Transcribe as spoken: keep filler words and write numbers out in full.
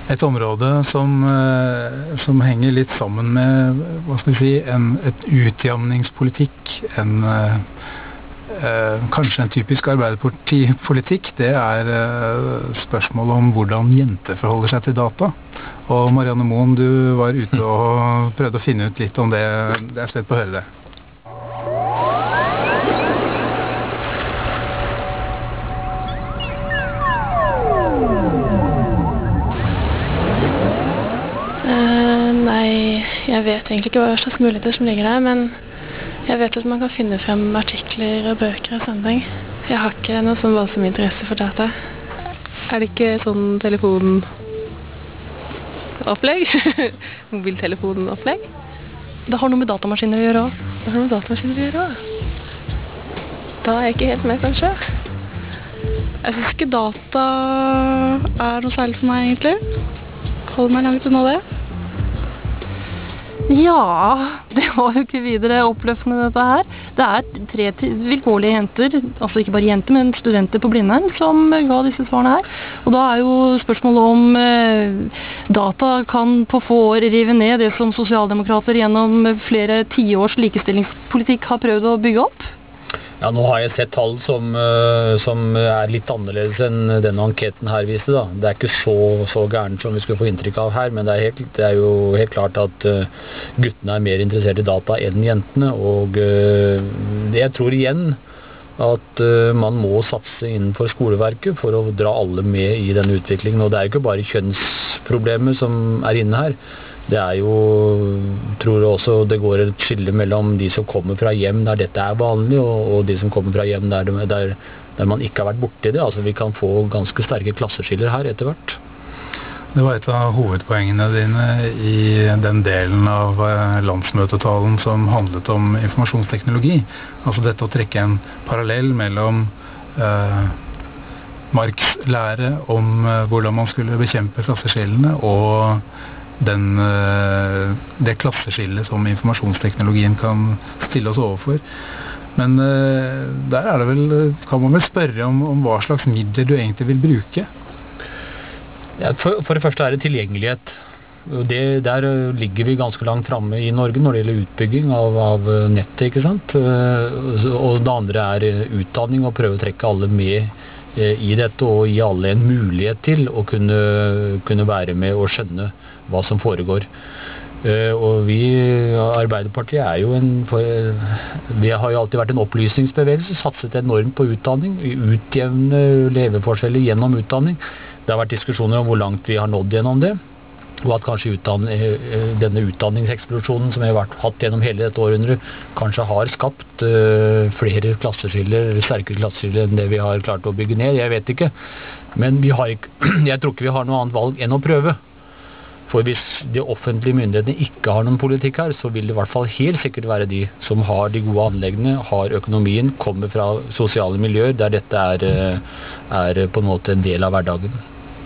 Et område som, eh, som henger litt sammen med, hva skal vi si, en, et utjamningspolitikk, en, eh, eh, kanskje en typisk arbeiderpartipolitikk, det er eh, spørsmålet om hvordan jenter forholder seg til data. Og Marianne Moen, du var ute og prøvde å finne ut litt om det. Det er slett på å høre det. Nei, jeg vet egentlig ikke hva slags muligheter som ligger der, men jeg vet at man kan finne frem artikler og bøker og sånne ting. Jeg har ikke noe sånn voldsom interesse for data. Er det ikke sånn telefonopplegg? Mobiltelefonopplegg? Det har noe med datamaskiner å gjøre også. Det har noe med datamaskiner å gjøre også. Da er jeg ikke helt med, kanskje. Jeg synes ikke data er noe særlig for meg, egentlig. Holder meg langt unna det. Ja, det var jo ikke videre oppløftende dette her. Det er tre vilkårlige jenter, altså ikke bare jenter, men studenter på Blindern, som ga disse svarene her. Og da er jo spørsmålet om eh, data kan på få år rive ned det som sosialdemokrater gjennom flere tiårs likestillingspolitikk har prøvd å bygge opp. Ja, nå har jeg sett tall som, uh, som er litt annerledes enn denne anketen her viste da. Det er ikke så, så gærent som vi skulle få inntrykk av her, men det er, helt, det er jo helt klart at uh, guttene er mer interessert i data enn jentene, og uh, jeg tror igjen at uh, man må satse innenfor skoleverket for å dra alle med i denne utviklingen, og det er jo ikke bare kjønnsproblemer som er inne her. Det er jo, tror jeg også det går et skille mellom de som kommer fra hjem der dette er vanlig, og, og de som kommer fra hjem der, der, der man ikke har vært borte i det. Altså vi kan få ganske sterke klasseskiller her etter hvert. Det var et av hovedpoengene dine i den delen av landsmøtetalen som handlet om informasjonsteknologi. Altså dette å trekke en parallell mellom eh, Marx lære om eh, hvordan man skulle bekjempe klasseskillene og Den, det klasseskillet som informasjonsteknologien kan stille oss overfor. Men der er det vel, kan man vel spørre om, om hva slags midler du egentlig vil bruke? Ja, for, for det første er det tilgjengelighet. Det, der ligger vi ganske langt fremme i Norge når det gjelder utbygging av, av nettet, ikke sant? Og det andre er utdanning, og prøve å trekke alle med i dette, og gi alle en mulighet til å kunne, kunne være med og skjønne hva som foregår. Uh, og vi, Arbeiderpartiet er jo en, for, vi har jo alltid vært en opplysningsbevegelse, satset enormt på utdanning, utjevne leveforskjeller gjennom utdanning. Det har vært diskusjoner om hvor langt vi har nådd gjennom det, og at kanskje utdanning, denne utdanningseksplosjonen som vi har vært, hatt gjennom hele dette århundret, kanskje har skapt uh, flere klasseskiller, sterkere klasseskiller enn det vi har klart å bygge ned, jeg vet ikke. Men vi har ikke, jeg tror ikke vi har noe annet valg enn å prøve. For hvis de offentlige myndighetene ikke har noen politikk her, så vil det i hvert fall helt sikkert være de som har de gode anleggene, har økonomien, kommer fra sosiale miljøer der dette er, er på en måte en del av hverdagen.